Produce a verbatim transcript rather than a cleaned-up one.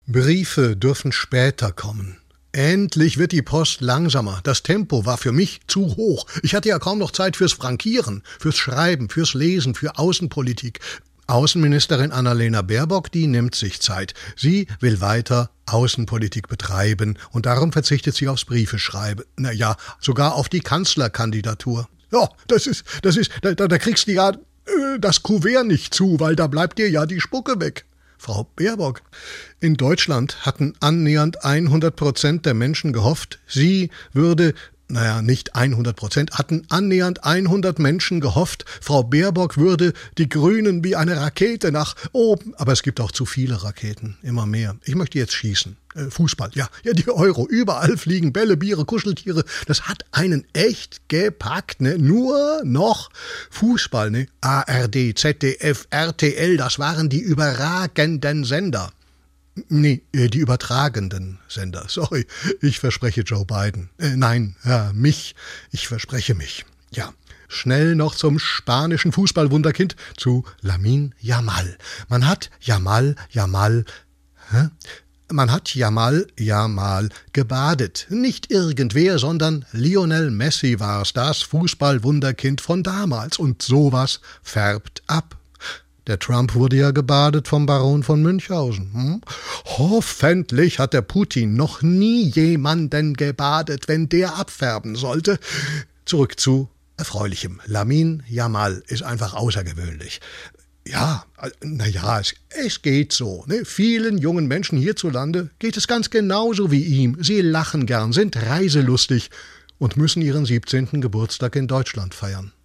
Briefe dürfen später kommen. Endlich wird die Post langsamer. Das Tempo war für mich zu hoch. Ich hatte ja kaum noch Zeit fürs Frankieren, fürs Schreiben, fürs Lesen, für Außenpolitik. Außenministerin Annalena Baerbock, die nimmt sich Zeit. Sie will weiter Außenpolitik betreiben und darum verzichtet sie aufs Briefeschreiben. Na ja, sogar auf die Kanzlerkandidatur. Ja, das ist, das ist, da, da kriegst du ja äh, das Kuvert nicht zu, weil da bleibt dir ja die Spucke weg. Frau Baerbock. In Deutschland hatten annähernd hundert Prozent der Menschen gehofft, sie würde, naja, nicht hundert Prozent, hatten annähernd hundert Menschen gehofft, Frau Baerbock würde die Grünen wie eine Rakete nach oben. Aber es gibt auch zu viele Raketen, immer mehr. Ich möchte jetzt schießen. Äh, Fußball, ja, ja, die Euro. Überall fliegen Bälle, Biere, Kuscheltiere. Das hat einen echt gepackt, ne? Nur noch Fußball, ne? A R D, Z D F, R T L, das waren die überragenden Sender. Nee, die übertragenden Sender. Sorry, ich verspreche Joe Biden. Äh, nein, ja, mich. Ich verspreche mich. Ja. Schnell noch zum spanischen Fußballwunderkind, zu Lamine Yamal. Man hat Yamal, Yamal, hä? Man hat Yamal, Yamal gebadet. Nicht irgendwer, sondern Lionel Messi war's, das Fußballwunderkind von damals. Und sowas färbt ab. Der Trump wurde ja gebadet vom Baron von Münchhausen. Hm? Hoffentlich hat der Putin noch nie jemanden gebadet, wenn der abfärben sollte. Zurück zu Erfreulichem. Lamine Yamal ist einfach außergewöhnlich. Ja, naja, es, es geht so. Ne? Vielen jungen Menschen hierzulande geht es ganz genauso wie ihm. Sie lachen gern, sind reiselustig und müssen ihren siebzehnten Geburtstag in Deutschland feiern.